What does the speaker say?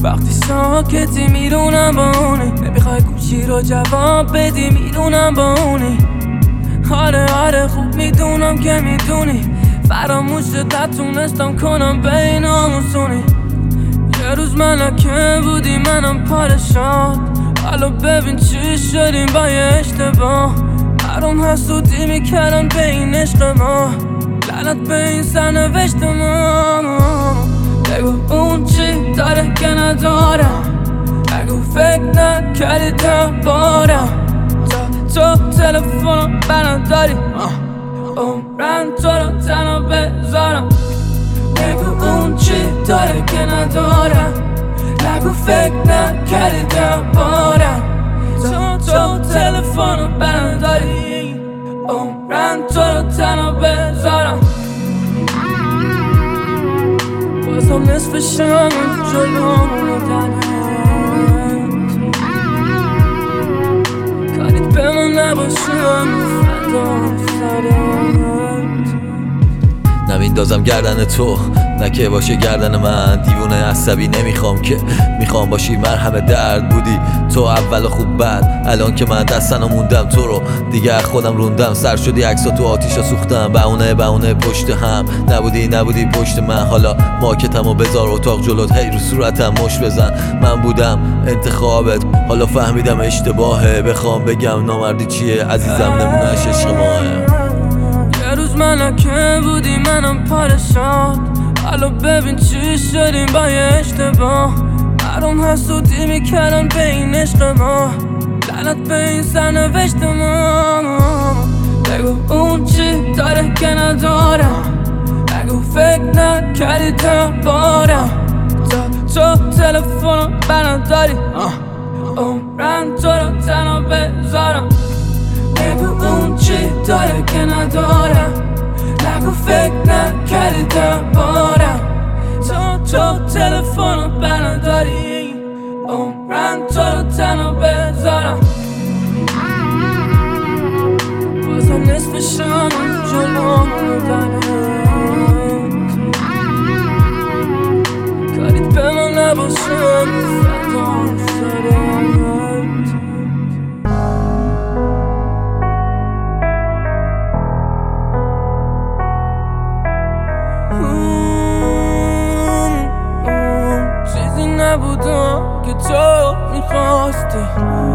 وقتی ساکتی میدونم با اونی، نمیخوای گوشی رو جواب بدی میدونم با اونی. آره خوب میدونم که میدونی فراموشت نتونستم کنم بین آموزونی. یه روز ملکه بودی منم پادشاه، حالا ببین چی شدیم با یه اشتباه. برام حسودی میکردن به این عشق ما، لعنت به این سرنوشت ما. بگو اون چی داره که ندارم، بگو فکر نکردی دربارم. تو تلفنم برداری عمرم تو رو تنها بذارم. بگو اون چی داره که ندارم، نگو فکر نکردی دربارم. تو تلفنم برداری عمرم تو رو تنها بذارم. بازم نصف شب جلومونو کاریت به من نباشم فدا سرت. نمیندازم گردن تو نه که باشه گردن من. دیوونه عصبی نمیخوام که، میخوام باشی مرهم درد. بودی تو اول خوب بعد، الان که من دستنو موندم تو رو دیگه خودم روندم. سر شدی عکسا تو آتیشا سوختم، بهونه پشت هم. نبودی پشت من، حالا ماکتمو بذار اتاق جلوت، هی رو صورتم مش بزن. من بودم انتخابت، حالا فهمیدم اشتباهه. بخوام بگم نامردی چیه عزیزم، نمونهش عشق ماه. یه روز ملکه بودی منم پادشاه، حالا ببین چی شدیم با یه اشتباه. برام حسودی میکردن به این عشق ما، لعنت به این سرنوشت ما. بگو اون چی داره که ندارم، بگو فکر نکردی دربارم. تو تلفنم برداری عمرم تو رو تنها بذارم. بگو اون چی داره که ندارم، نگو فکر نکردی دربارم. تو تلفنو برداری عمرم تو رو تنها بذارم. بازم نصف شب جلومونو کاریت به من نباشم فدا سرت. چیزی نبودم که تو میخواستی،